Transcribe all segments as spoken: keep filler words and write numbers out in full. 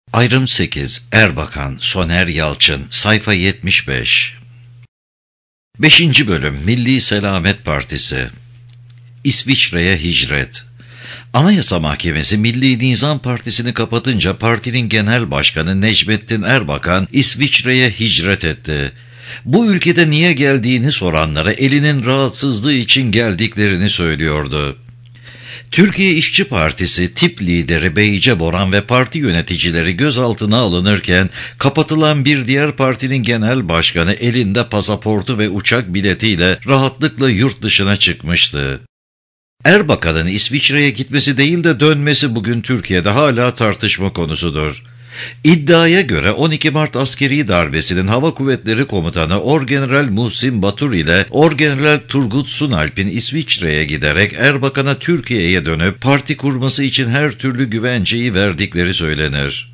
Ayrım sekiz. Erbakan, Soner Yalçın, sayfa yetmiş beş. beşinci bölüm. Milli Selamet Partisi. İsviçre'ye hicret. Anayasa Mahkemesi Milli Nizam Partisi'ni kapatınca partinin genel başkanı Necmettin Erbakan İsviçre'ye hicret etti. Bu ülkede niye geldiğini soranlara elinin rahatsızlığı için geldiklerini söylüyordu. Türkiye İşçi Partisi tip lideri Beyce Boran ve parti yöneticileri gözaltına alınırken kapatılan bir diğer partinin genel başkanı elinde pasaportu ve uçak biletiyle rahatlıkla yurt dışına çıkmıştı. Erbakan'ın İsviçre'ye gitmesi değil de dönmesi bugün Türkiye'de hala tartışma konusudur. İddiaya göre on iki Mart askeri darbesinin Hava Kuvvetleri Komutanı Orgeneral Muhsin Batur ile Orgeneral Turgut Sunalp'in İsviçre'ye giderek Erbakan'a Türkiye'ye dönüp parti kurması için her türlü güvenceyi verdikleri söylenir.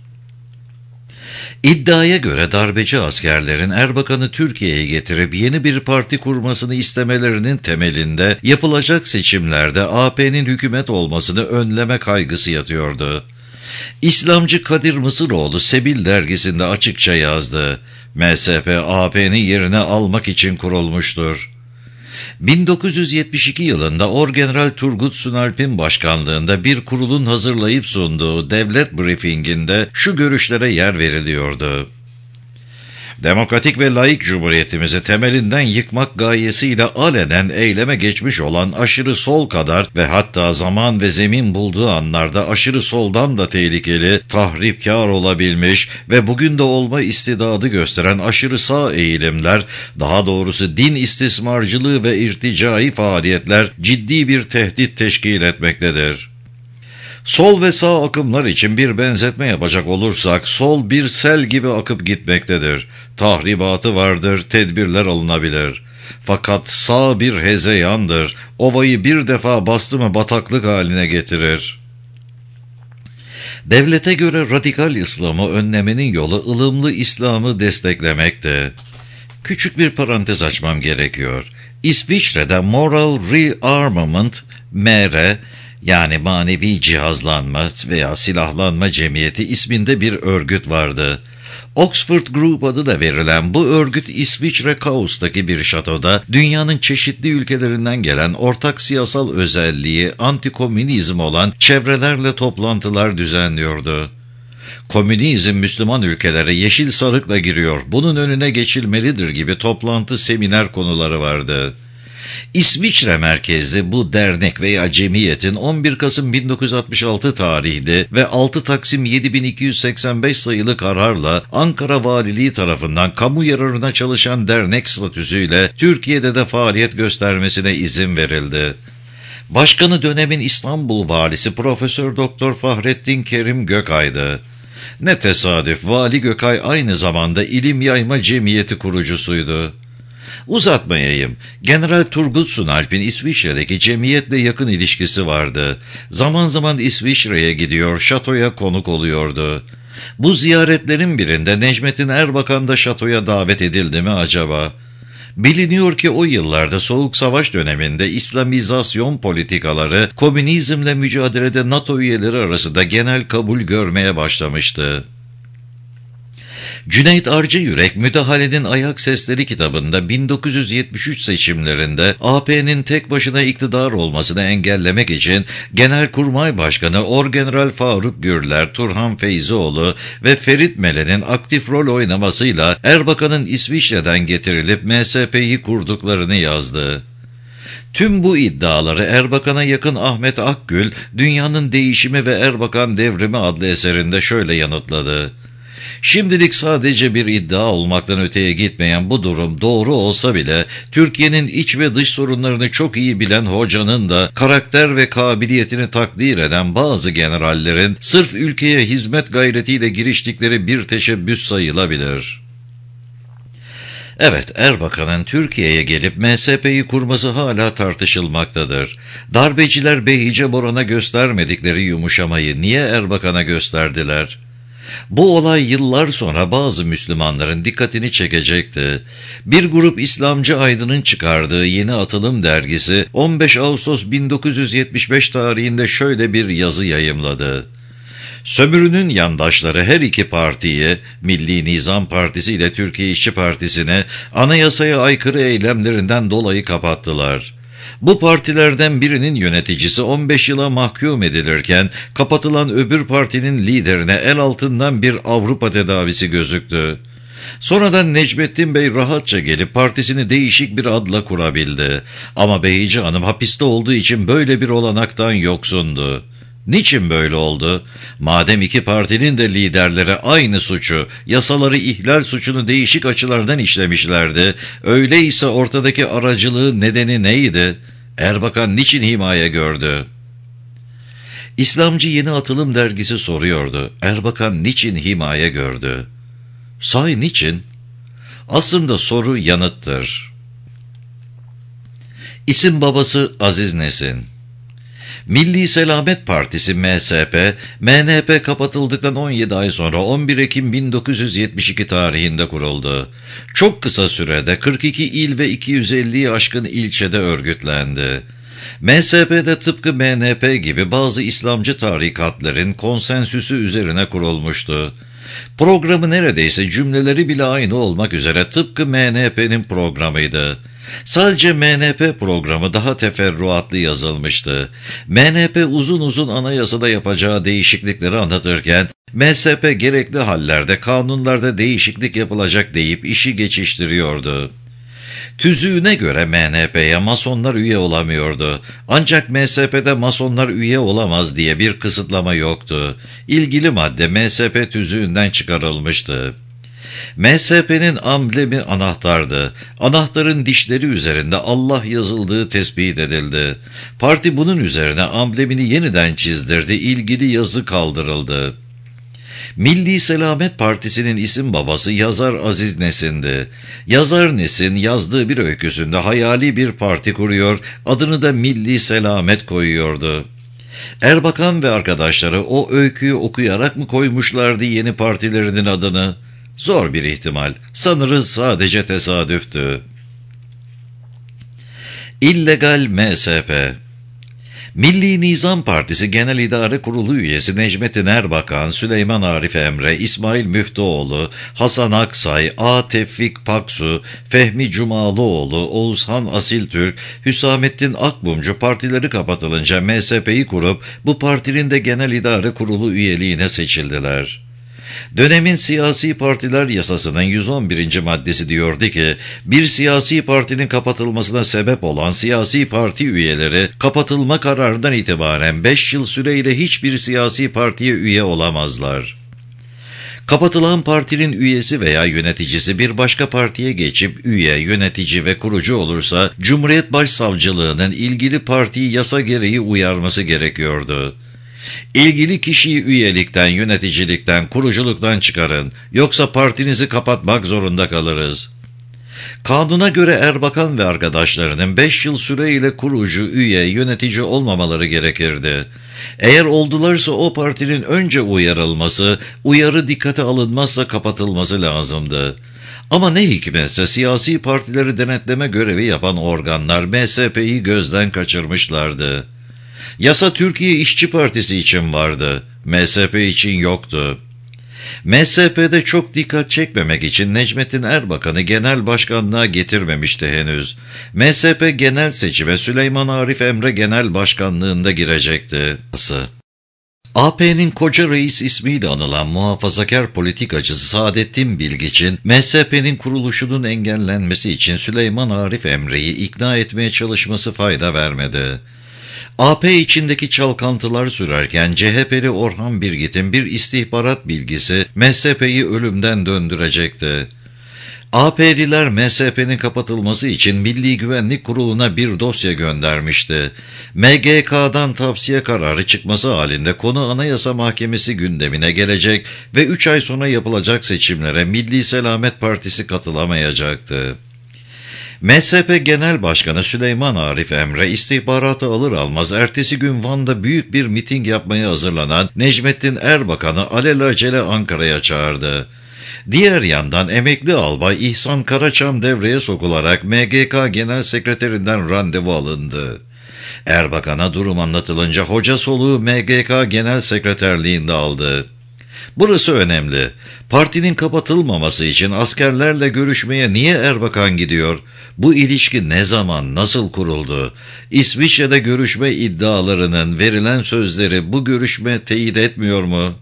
İddiaya göre darbeci askerlerin Erbakan'ı Türkiye'ye getirip yeni bir parti kurmasını istemelerinin temelinde yapılacak seçimlerde A P'nin hükümet olmasını önleme kaygısı yatıyordu. İslamcı Kadir Mısıroğlu Sebil dergisinde açıkça yazdı. M S P A P'nin yerine almak için kurulmuştur. bin dokuz yüz yetmiş iki yılında Orgeneral Turgut Sunalp'in başkanlığında bir kurulun hazırlayıp sunduğu devlet briefinginde şu görüşlere yer veriliyordu. Demokratik ve laik cumhuriyetimizi temelinden yıkmak gayesiyle alenen eyleme geçmiş olan aşırı sol kadar ve hatta zaman ve zemin bulduğu anlarda aşırı soldan da tehlikeli, tahripkar olabilmiş ve bugün de olma istidadı gösteren aşırı sağ eğilimler, daha doğrusu din istismarcılığı ve irticai faaliyetler ciddi bir tehdit teşkil etmektedir. Sol ve sağ akımlar için bir benzetme yapacak olursak, sol bir sel gibi akıp gitmektedir. Tahribatı vardır, tedbirler alınabilir. Fakat sağ bir hezeyandır, ovayı bir defa bastı mı bataklık haline getirir. Devlete göre radikal İslam'ı önlemenin yolu ılımlı İslam'ı desteklemekte. Küçük bir parantez açmam gerekiyor. İsviçre'de Moral Rearmament, M R, yani manevi cihazlanma veya silahlanma cemiyeti isminde bir örgüt vardı. Oxford Group adı da verilen bu örgüt İsviçre Kaus'taki bir şatoda dünyanın çeşitli ülkelerinden gelen ortak siyasal özelliği antikomünizm olan çevrelerle toplantılar düzenliyordu. Komünizm Müslüman ülkelere yeşil sarıkla giriyor, bunun önüne geçilmelidir gibi toplantı seminer konuları vardı. İsviçre merkezli bu dernek veya cemiyetin on bir Kasım bin dokuz yüz altmış altı tarihli ve altı Taksim yedi bin iki yüz seksen beş sayılı kararla Ankara Valiliği tarafından kamu yararına çalışan dernek statüsüyle Türkiye'de de faaliyet göstermesine izin verildi. Başkanı dönemin İstanbul valisi Profesör Doktor Fahrettin Kerim Gökay'dı. Ne tesadüf, Vali Gökay aynı zamanda İlim Yayma Cemiyeti kurucusuydu. Uzatmayayım. General Turgut Sunalp'in İsviçre'deki cemiyetle yakın ilişkisi vardı. Zaman zaman İsviçre'ye gidiyor, şatoya konuk oluyordu. Bu ziyaretlerin birinde Necmettin Erbakan da şatoya davet edildi mi acaba? Biliniyor ki o yıllarda Soğuk Savaş döneminde İslamizasyon politikaları komünizmle mücadelede NATO üyeleri arasında genel kabul görmeye başlamıştı. Cüneyt Arcıyürek, Müdahalenin Ayak Sesleri kitabında bin dokuz yüz yetmiş üç seçimlerinde A P'nin tek başına iktidar olmasını engellemek için Genelkurmay Başkanı Orgeneral Faruk Gürler, Turhan Feyzioğlu ve Ferit Melen'in aktif rol oynamasıyla Erbakan'ın İsviçre'den getirilip M S P'yi kurduklarını yazdı. Tüm bu iddiaları Erbakan'a yakın Ahmet Akgül, Dünyanın Değişimi ve Erbakan Devrimi adlı eserinde şöyle yanıtladı. Şimdilik sadece bir iddia olmaktan öteye gitmeyen bu durum doğru olsa bile Türkiye'nin iç ve dış sorunlarını çok iyi bilen hocanın da karakter ve kabiliyetini takdir eden bazı generallerin sırf ülkeye hizmet gayretiyle giriştikleri bir teşebbüs sayılabilir. Evet, Erbakan'ın Türkiye'ye gelip M S P'yi kurması hala tartışılmaktadır. Darbeciler Beyce Boran'a göstermedikleri yumuşamayı niye Erbakan'a gösterdiler? Bu olay yıllar sonra bazı Müslümanların dikkatini çekecekti. Bir grup İslamcı aydının çıkardığı Yeni Atılım dergisi on beş Ağustos bin dokuz yüz yetmiş beş tarihinde şöyle bir yazı yayımladı. Sömürünün yandaşları her iki partiyi, Milli Nizam Partisi ile Türkiye İşçi Partisi'ne anayasaya aykırı eylemlerinden dolayı kapattılar. Bu partilerden birinin yöneticisi on beş yıla mahkum edilirken kapatılan öbür partinin liderine el altından bir Avrupa tedavisi gözüktü. Sonradan Necmettin Bey rahatça gelip partisini değişik bir adla kurabildi. Ama Behice Hanım hapiste olduğu için böyle bir olanaktan yoksundu. Niçin böyle oldu? Madem iki partinin de liderleri aynı suçu, yasaları ihlal suçunu değişik açılardan işlemişlerdi, öyleyse ortadaki aracılığın nedeni neydi? Erbakan niçin himaye gördü? İslamcı Yeni Atılım dergisi soruyordu. Erbakan niçin himaye gördü? Sahi niçin? Aslında soru yanıttır. İsim babası Aziz Nesin. Milli Selamet Partisi M S P, M N P kapatıldıktan on yedi ay sonra on bir Ekim bin dokuz yüz yetmiş iki tarihinde kuruldu. Çok kısa sürede kırk iki il ve iki yüz elliyi aşkın ilçede örgütlendi. M S P'de tıpkı M N P gibi bazı İslamcı tarikatların konsensüsü üzerine kurulmuştu. Programı neredeyse cümleleri bile aynı olmak üzere tıpkı M N P'nin programıydı. Sadece M N P programı daha teferruatlı yazılmıştı. M N P uzun uzun anayasada yapacağı değişiklikleri anlatırken, M S P gerekli hallerde, kanunlarda değişiklik yapılacak deyip işi geçiştiriyordu. Tüzüğüne göre M N P'ye Masonlar üye olamıyordu. Ancak M S P'de Masonlar üye olamaz diye bir kısıtlama yoktu. İlgili madde M S P tüzüğünden çıkarılmıştı. M S P'nin amblemi anahtardı. Anahtarın dişleri üzerinde Allah yazıldığı tespit edildi. Parti bunun üzerine amblemini yeniden çizdirdi, ilgili yazı kaldırıldı. Milli Selamet Partisi'nin isim babası yazar Aziz Nesin'di. Yazar Nesin yazdığı bir öyküsünde hayali bir parti kuruyor, adını da Milli Selamet koyuyordu. Erbakan ve arkadaşları o öyküyü okuyarak mı koymuşlardı yeni partilerinin adını? Zor bir ihtimal. Sanırız sadece tesadüftü. İllegal M S P. Milli Nizam Partisi Genel İdare Kurulu üyesi Necmettin Erbakan, Süleyman Arif Emre, İsmail Müftüoğlu, Hasan Aksay, A. Tevfik Paksu, Fehmi Cumalıoğlu, Oğuzhan Asiltürk, Hüsamettin Akmumcu partileri kapatılınca M S P'yi kurup bu partinin de Genel İdare Kurulu üyeliğine seçildiler. Dönemin siyasi partiler yasasının yüz on birinci maddesi diyordu ki, bir siyasi partinin kapatılmasına sebep olan siyasi parti üyeleri kapatılma kararından itibaren beş yıl süreyle hiçbir siyasi partiye üye olamazlar. Kapatılan partinin üyesi veya yöneticisi bir başka partiye geçip üye, yönetici ve kurucu olursa Cumhuriyet Başsavcılığının ilgili partiyi yasa gereği uyarması gerekiyordu. İlgili kişiyi üyelikten, yöneticilikten, kuruculuktan çıkarın, yoksa partinizi kapatmak zorunda kalırız. Kanuna göre Erbakan ve arkadaşlarının beş yıl süreyle kurucu, üye, yönetici olmamaları gerekirdi. Eğer oldularsa o partinin önce uyarılması, uyarı dikkate alınmazsa kapatılması lazımdı. Ama ne hikmetse siyasi partileri denetleme görevi yapan organlar M S P'yi gözden kaçırmışlardı. Yasa Türkiye İşçi Partisi için vardı, M S P için yoktu. M S P'de çok dikkat çekmemek için Necmettin Erbakan'ı genel başkanlığa getirmemişti henüz. M S P genel seçime Süleyman Arif Emre genel başkanlığında girecekti. A P'nin koca reis ismiyle anılan muhafazakar politikacısı Saadettin Bilgiç'in M S P'nin kuruluşunun engellenmesi için Süleyman Arif Emre'yi ikna etmeye çalışması fayda vermedi. A P içindeki çalkantılar sürerken C H P'li Orhan Birgit'in bir istihbarat bilgisi M S P'yi ölümden döndürecekti. A P'liler M S P'nin kapatılması için Milli Güvenlik Kurulu'na bir dosya göndermişti. M G K'dan tavsiye kararı çıkması halinde konu Anayasa Mahkemesi gündemine gelecek ve üç ay sonra yapılacak seçimlere Milli Selamet Partisi katılamayacaktı. M S P Genel Başkanı Süleyman Arif Emre istihbaratı alır almaz ertesi gün Van'da büyük bir miting yapmaya hazırlanan Necmettin Erbakan'ı alelacele Ankara'ya çağırdı. Diğer yandan emekli albay İhsan Karaçam devreye sokularak M G K Genel Sekreterinden randevu alındı. Erbakan'a durum anlatılınca hoca soluğu M G K Genel Sekreterliğinde aldı. Burası önemli. Partinin kapatılmaması için askerlerle görüşmeye niye Erbakan gidiyor? Bu ilişki ne zaman, nasıl kuruldu? İsviçre'de görüşme iddialarının verilen sözleri bu görüşme teyit etmiyor mu?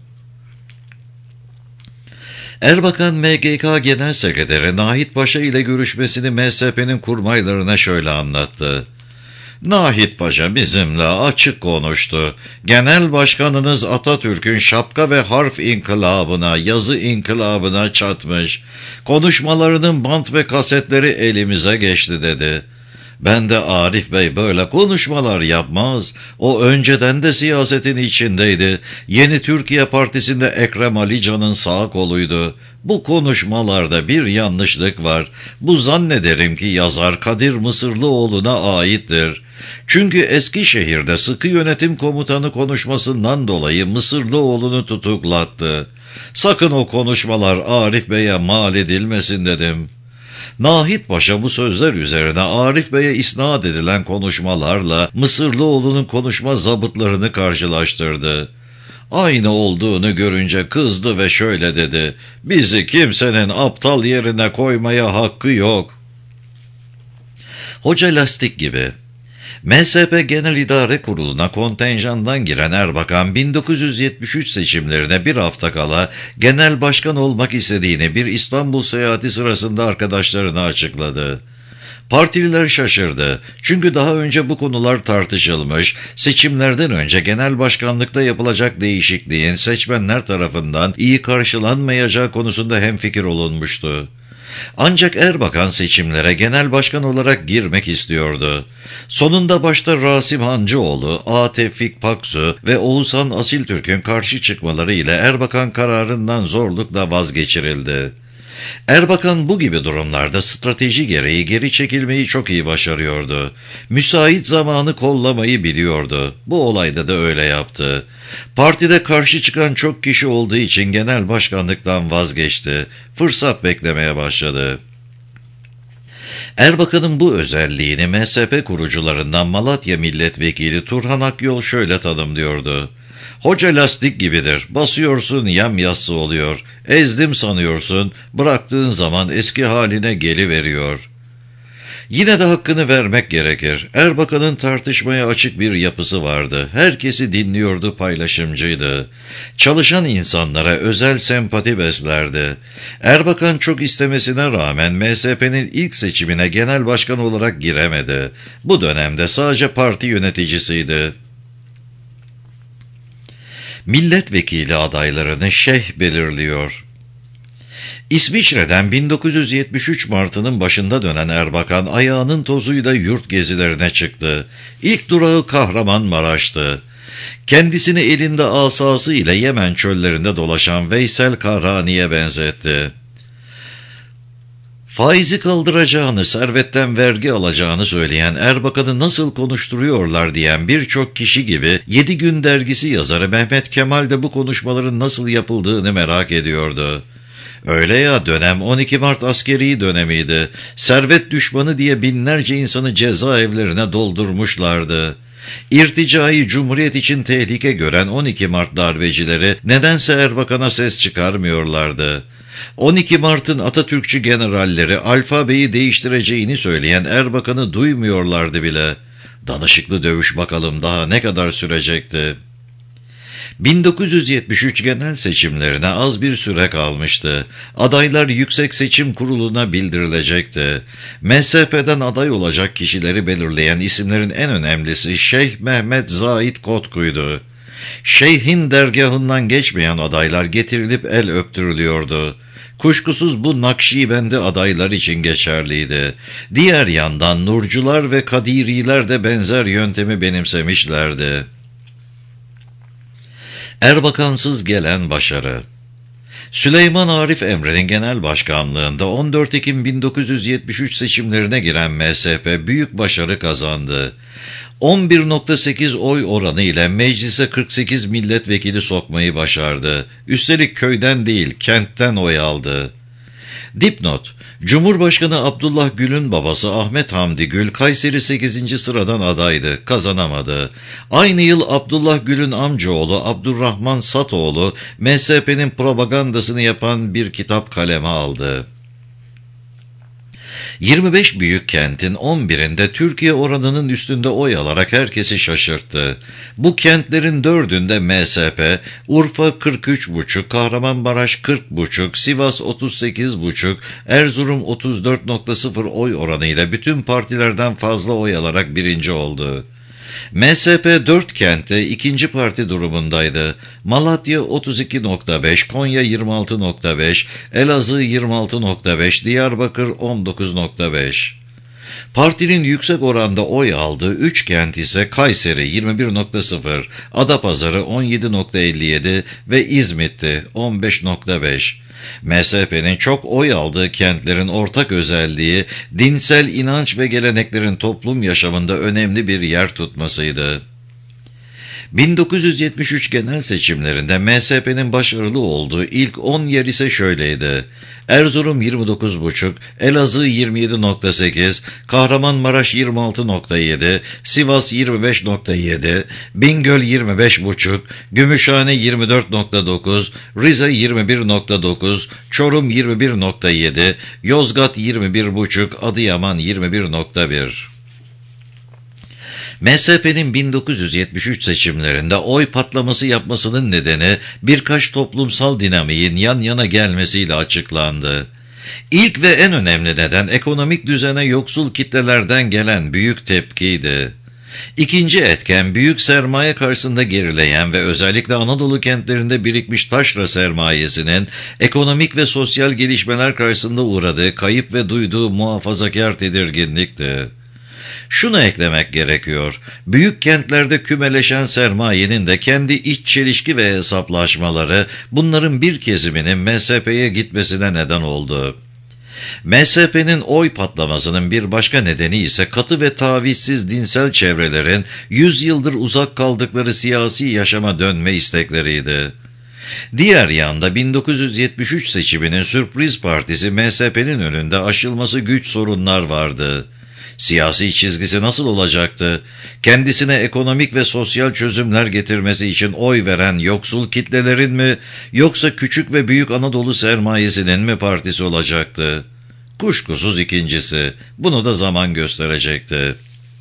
Erbakan M G K Genel Sekreteri Nahit Paşa ile görüşmesini M S P'nin kurmaylarına şöyle anlattı. Nahit Paşa bizimle açık konuştu. Genel Başkanınız Atatürk'ün şapka ve harf inkılabına, yazı inkılabına çatmış. Konuşmalarının bant ve kasetleri elimize geçti dedi. Ben de Arif Bey böyle konuşmalar yapmaz. O önceden de siyasetin içindeydi. Yeni Türkiye Partisi'nde Ekrem Alican'ın sağ koluydu. Bu konuşmalarda bir yanlışlık var. Bu zannederim ki yazar Kadir Mısırlıoğlu'na aittir. Çünkü Eskişehir'de sıkı yönetim komutanı konuşmasından dolayı Mısırlıoğlu'nu tutuklattı. Sakın o konuşmalar Arif Bey'e mal edilmesin dedim. Nahit Paşa bu sözler üzerine Arif Bey'e isnat edilen konuşmalarla Mısırlıoğlu'nun konuşma zabıtlarını karşılaştırdı. Aynı olduğunu görünce kızdı ve şöyle dedi: "Bizi kimsenin aptal yerine koymaya hakkı yok." Hoca lastik gibi. M S P Genel İdare Kurulu'na kontenjandan giren Erbakan, bin dokuz yüz yetmiş üç seçimlerine bir hafta kala genel başkan olmak istediğini bir İstanbul seyahati sırasında arkadaşlarına açıkladı. Partililer şaşırdı. Çünkü daha önce bu konular tartışılmış, seçimlerden önce genel başkanlıkta yapılacak değişikliğin seçmenler tarafından iyi karşılanmayacağı konusunda hemfikir olunmuştu. Ancak Erbakan seçimlere genel başkan olarak girmek istiyordu. Sonunda başta Rasim Hancıoğlu, A. Tevfik Paksu ve Oğuzhan Asiltürk'ün karşı çıkmaları ile Erbakan kararından zorlukla vazgeçirildi. Erbakan bu gibi durumlarda strateji gereği geri çekilmeyi çok iyi başarıyordu. Müsait zamanı kollamayı biliyordu. Bu olayda da öyle yaptı. Partide karşı çıkan çok kişi olduğu için genel başkanlıktan vazgeçti. Fırsat beklemeye başladı. Erbakan'ın bu özelliğini M S P kurucularından Malatya Milletvekili Turhan Akyol şöyle tanımlıyordu. Hoca lastik gibidir. Basıyorsun yamyassı oluyor. Ezdim sanıyorsun. Bıraktığın zaman eski haline geliveriyor. Yine de hakkını vermek gerekir. Erbakan'ın tartışmaya açık bir yapısı vardı. Herkesi dinliyordu, paylaşımcıydı. Çalışan insanlara özel sempati beslerdi. Erbakan çok istemesine rağmen M S P'nin ilk seçimine genel başkan olarak giremedi. Bu dönemde sadece parti yöneticisiydi. Milletvekili adaylarını şeyh belirliyor. İsviçre'den bin dokuz yüz yetmiş üç Mart'ının başında dönen Erbakan ayağının tozuyla yurt gezilerine çıktı. İlk durağı Kahramanmaraş'tı. Kendisini elinde asası ile Yemen çöllerinde dolaşan Veysel Karani'ye benzetti. Faizi kaldıracağını, servetten vergi alacağını söyleyen Erbakan'ı nasıl konuşturuyorlar diyen birçok kişi gibi Yedi Gün dergisi yazarı Mehmet Kemal de bu konuşmaların nasıl yapıldığını merak ediyordu. Öyle ya, dönem on iki Mart askeri dönemiydi. Servet düşmanı diye binlerce insanı cezaevlerine doldurmuşlardı. İrticai Cumhuriyet için tehlike gören on iki Mart darbecileri nedense Erbakan'a ses çıkarmıyorlardı. on iki Mart'ın Atatürkçü generalleri alfabeyi değiştireceğini söyleyen Erbakan'ı duymuyorlardı bile. Danışıklı dövüş bakalım daha ne kadar sürecekti? bin dokuz yüz yetmiş üç genel seçimlerine az bir süre kalmıştı. Adaylar Yüksek Seçim Kurulu'na bildirilecekti. M S P'den aday olacak kişileri belirleyen isimlerin en önemlisi Şeyh Mehmet Zahid Kotku'ydu. Şeyhin dergahından geçmeyen adaylar getirilip el öptürülüyordu. Kuşkusuz bu Nakşibendi adaylar için geçerliydi. Diğer yandan Nurcular ve Kadiriler de benzer yöntemi benimsemişlerdi. Erbakansız gelen başarı. Süleyman Arif Emre'nin genel başkanlığında on dört Ekim bin dokuz yüz yetmiş üç seçimlerine giren M S P büyük başarı kazandı. on bir virgül sekiz oy oranı ile meclise kırk sekiz milletvekili sokmayı başardı. Üstelik köyden değil, kentten oy aldı. Dipnot: Cumhurbaşkanı Abdullah Gül'ün babası Ahmet Hamdi Gül, Kayseri sekizinci sıradan adaydı, kazanamadı. Aynı yıl Abdullah Gül'ün amcaoğlu Abdurrahman Satoğlu, M S P'nin propagandasını yapan bir kitap kaleme aldı. yirmi beş büyük kentin on birinde Türkiye oranının üstünde oy alarak herkesi şaşırttı. Bu kentlerin dördünde M S P, Urfa kırk üç buçuk, Kahramanmaraş kırk buçuk, Sivas otuz sekiz buçuk, Erzurum otuz dört nokta sıfır oy oranıyla bütün partilerden fazla oy alarak birinci oldu. M S P dört kentte ikinci parti durumundaydı. Malatya otuz iki nokta beş, Konya yirmi altı nokta beş, Elazığ yirmi altı nokta beş, Diyarbakır on dokuz nokta beş. Partinin yüksek oranda oy aldığı üç kent ise Kayseri yirmi bir nokta sıfır, Adapazarı on yedi nokta elli yedi ve İzmit'ti on beş nokta beş. M S P'nin çok oy aldığı kentlerin ortak özelliği, dinsel inanç ve geleneklerin toplum yaşamında önemli bir yer tutmasıydı. bin dokuz yüz yetmiş üç genel seçimlerinde M S P'nin başarılı olduğu ilk on yer ise şöyleydi: Erzurum yirmi dokuz buçuk, Elazığ yirmi yedi nokta sekiz, Kahramanmaraş yirmi altı nokta yedi, Sivas yirmi beş nokta yedi, Bingöl yirmi beş buçuk, Gümüşhane yirmi dört nokta dokuz, Rize yirmi bir nokta dokuz, Çorum yirmi bir nokta yedi, Yozgat yirmi bir buçuk, Adıyaman yirmi bir nokta bir. M S P'nin bin dokuz yüz yetmiş üç seçimlerinde oy patlaması yapmasının nedeni birkaç toplumsal dinamiğin yan yana gelmesiyle açıklandı. İlk ve en önemli neden ekonomik düzene yoksul kitlelerden gelen büyük tepkiydi. İkinci etken, büyük sermaye karşısında gerileyen ve özellikle Anadolu kentlerinde birikmiş taşra sermayesinin ekonomik ve sosyal gelişmeler karşısında uğradığı kayıp ve duyduğu muhafazakar tedirginlikti. Şunu eklemek gerekiyor: büyük kentlerde kümeleşen sermayenin de kendi iç çelişki ve hesaplaşmaları bunların bir kesiminin M S P'ye gitmesine neden oldu. M S P'nin oy patlamasının bir başka nedeni ise katı ve tavizsiz dinsel çevrelerin yüz yıldır uzak kaldıkları siyasi yaşama dönme istekleriydi. Diğer yanda bin dokuz yüz yetmiş üç seçiminin sürpriz partisi M S P'nin önünde aşılması güç sorunlar vardı. Siyasi çizgisi nasıl olacaktı? Kendisine ekonomik ve sosyal çözümler getirmesi için oy veren yoksul kitlelerin mi, yoksa küçük ve büyük Anadolu sermayesinin mi partisi olacaktı? Kuşkusuz ikincisi. Bunu da zaman gösterecekti.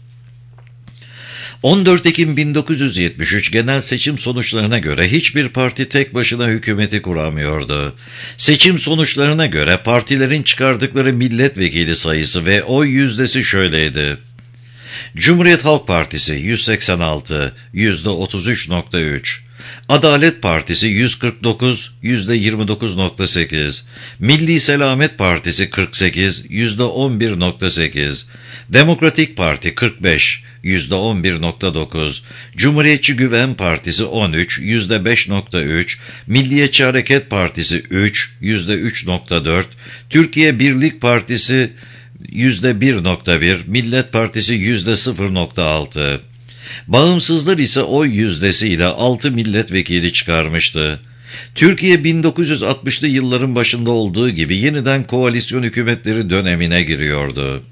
on dört Ekim bin dokuz yüz yetmiş üç genel seçim sonuçlarına göre hiçbir parti tek başına hükümeti kuramıyordu. Seçim sonuçlarına göre partilerin çıkardıkları milletvekili sayısı ve oy yüzdesi şöyleydi: Cumhuriyet Halk Partisi yüz seksen altı, yüzde otuz üç nokta üç, Adalet Partisi yüz kırk dokuz, yüzde yirmi dokuz nokta sekiz, Milli Selamet Partisi kırk sekiz, yüzde on bir nokta sekiz, Demokratik Parti kırk beş, yüzde on bir nokta dokuz, Cumhuriyetçi Güven Partisi on üç, yüzde beş nokta üç, Milliyetçi Hareket Partisi üç, yüzde üç nokta dört, Türkiye Birlik Partisi yüzde bir nokta bir, Millet Partisi yüzde sıfır nokta altı. Bağımsızlar ise oy yüzdesiyle altı milletvekili çıkarmıştı. Türkiye bin dokuz yüz altmışlı yılların başında olduğu gibi yeniden koalisyon hükümetleri dönemine giriyordu.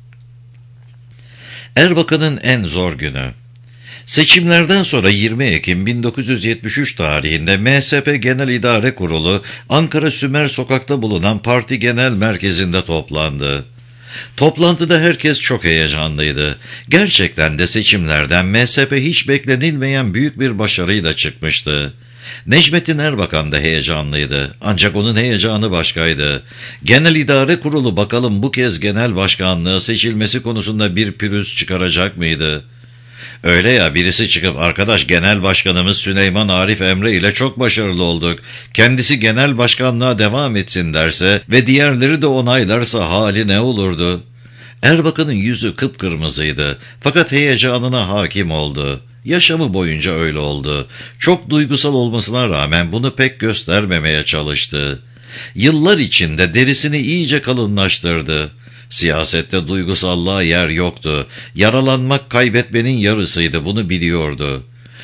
Erbakan'ın en zor günü. Seçimlerden sonra yirmi Ekim bin dokuz yüz yetmiş üç tarihinde M S P Genel İdare Kurulu Ankara Sümer Sokak'ta bulunan parti genel merkezinde toplandı. Toplantıda herkes çok heyecanlıydı. Gerçekten de seçimlerden M S P hiç beklenilmeyen büyük bir başarıyla çıkmıştı. Necmettin Erbakan da heyecanlıydı. Ancak onun heyecanı başkaydı. Genel İdare Kurulu bakalım bu kez genel başkanlığa seçilmesi konusunda bir pürüz çıkaracak mıydı? Öyle ya, birisi çıkıp arkadaş genel başkanımız Süleyman Arif Emre ile çok başarılı olduk, kendisi genel başkanlığa devam etsin derse ve diğerleri de onaylarsa hali ne olurdu? Erbakan'ın yüzü kıpkırmızıydı fakat heyecanına hakim oldu. Yaşamı boyunca öyle oldu. Çok duygusal olmasına rağmen bunu pek göstermemeye çalıştı. Yıllar içinde derisini iyice kalınlaştırdı. Siyasette duygusallığa yer yoktu. Yaralanmak kaybetmenin yarısıydı, bunu biliyordu.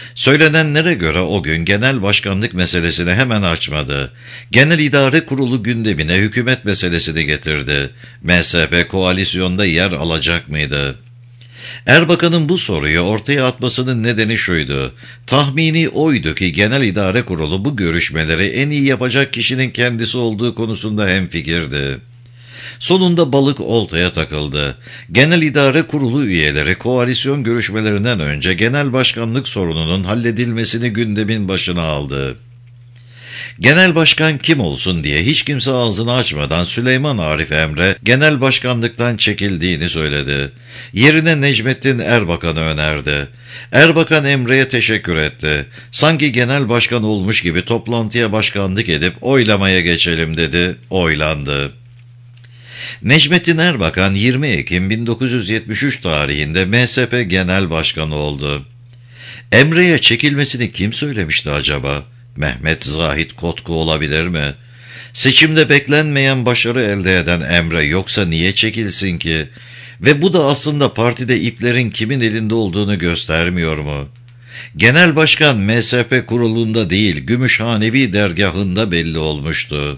Söylenenlere göre o gün genel başkanlık meselesini hemen açmadı. Genel İdare Kurulu gündemine hükümet meselesini getirdi. M S P koalisyonda yer alacak mıydı? Erbakan'ın bu soruyu ortaya atmasının nedeni şuydu. Tahmini oydu ki Genel İdare Kurulu bu görüşmeleri en iyi yapacak kişinin kendisi olduğu konusunda hemfikirdi. Sonunda balık oltaya takıldı. Genel İdare Kurulu üyeleri koalisyon görüşmelerinden önce genel başkanlık sorununun halledilmesini gündemin başına aldı. Genel başkan kim olsun diye hiç kimse ağzını açmadan Süleyman Arif Emre genel başkanlıktan çekildiğini söyledi. Yerine Necmettin Erbakan'ı önerdi. Erbakan Emre'ye teşekkür etti. Sanki genel başkan olmuş gibi toplantıya başkanlık edip oylamaya geçelim dedi. Oylandı. Necmettin Erbakan yirmi Ekim bin dokuz yüz yetmiş üç tarihinde M S P Genel Başkanı oldu. Emre'ye çekilmesini kim söylemişti acaba? Mehmet Zahit Kotku olabilir mi? Seçimde beklenmeyen başarı elde eden Emre yoksa niye çekilsin ki? Ve bu da aslında partide iplerin kimin elinde olduğunu göstermiyor mu? Genel Başkan M S P kurulunda değil, Gümüşhanevi dergahında belli olmuştu.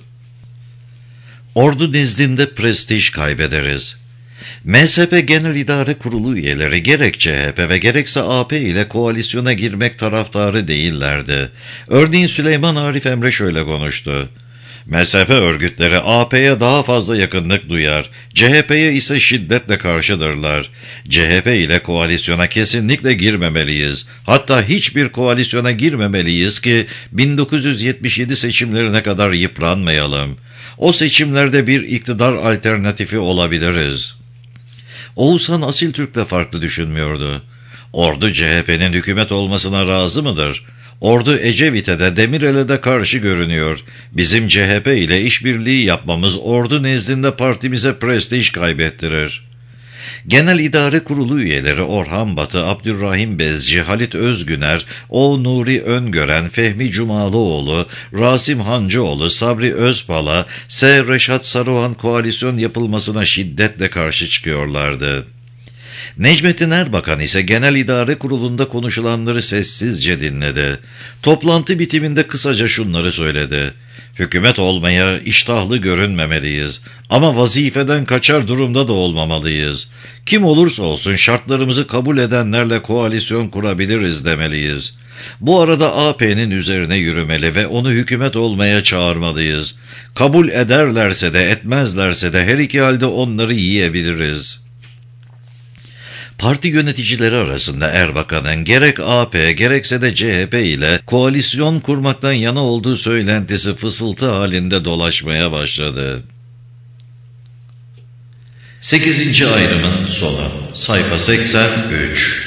Ordu nezdinde prestij kaybederiz. M S P Genel İdare Kurulu üyeleri gerek C H P ve gerekse A P ile koalisyona girmek taraftarı değillerdi. Örneğin Süleyman Arif Emre şöyle konuştu. M S P örgütleri A P'ye daha fazla yakınlık duyar, C H P'ye ise şiddetle karşıdırlar. C H P ile koalisyona kesinlikle girmemeliyiz. Hatta hiçbir koalisyona girmemeliyiz ki bin dokuz yüz yetmiş yedi seçimlerine kadar yıpranmayalım. O seçimlerde bir iktidar alternatifi olabiliriz. Oğuzhan Asiltürk de farklı düşünmüyordu. Ordu C H P'nin hükümet olmasına razı mıdır? Ordu Ecevit'e de Demirel'e de karşı görünüyor. Bizim C H P ile işbirliği yapmamız ordu nezdinde partimize prestij kaybettirir. Genel İdare Kurulu üyeleri Orhan Batı, Abdurrahim Bezci, Halit Özgüner, O. Nuri Öngören, Fehmi Cumalıoğlu, Rasim Hancıoğlu, Sabri Özpala, S. Reşat Saruhan koalisyon yapılmasına şiddetle karşı çıkıyorlardı. Necmettin Erbakan ise Genel İdare Kurulu'nda konuşulanları sessizce dinledi. Toplantı bitiminde kısaca şunları söyledi. Hükümet olmaya iştahlı görünmemeliyiz ama vazifeden kaçar durumda da olmamalıyız. Kim olursa olsun şartlarımızı kabul edenlerle koalisyon kurabiliriz demeliyiz. Bu arada A P'nin üzerine yürümeli ve onu hükümet olmaya çağırmalıyız. Kabul ederlerse de etmezlerse de her iki halde onları yiyebiliriz. Parti yöneticileri arasında Erbakan'ın gerek A P gerekse de C H P ile koalisyon kurmaktan yana olduğu söylentisi fısıltı halinde dolaşmaya başladı. sekizinci ayrımın sonu. Sayfa seksen üç.